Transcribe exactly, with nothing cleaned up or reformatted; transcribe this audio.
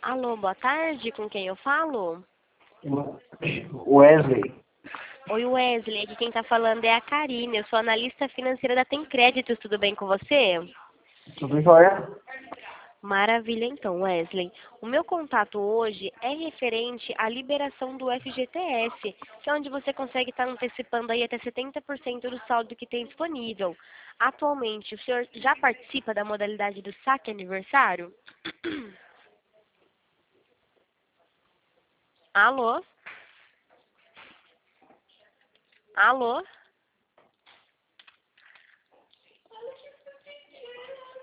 Alô, boa tarde, com quem eu falo? Wesley. Oi, Wesley, aqui quem tá falando é a Karine, eu sou analista financeira da Tem Créditos, tudo bem com você? Tudo jóia? Maravilha, então, Wesley. O meu contato hoje é referente à liberação do F G T S, que é onde você consegue estar antecipando aí até setenta por cento do saldo que tem disponível. Atualmente, o senhor já participa da modalidade do saque aniversário? Alô? Alô?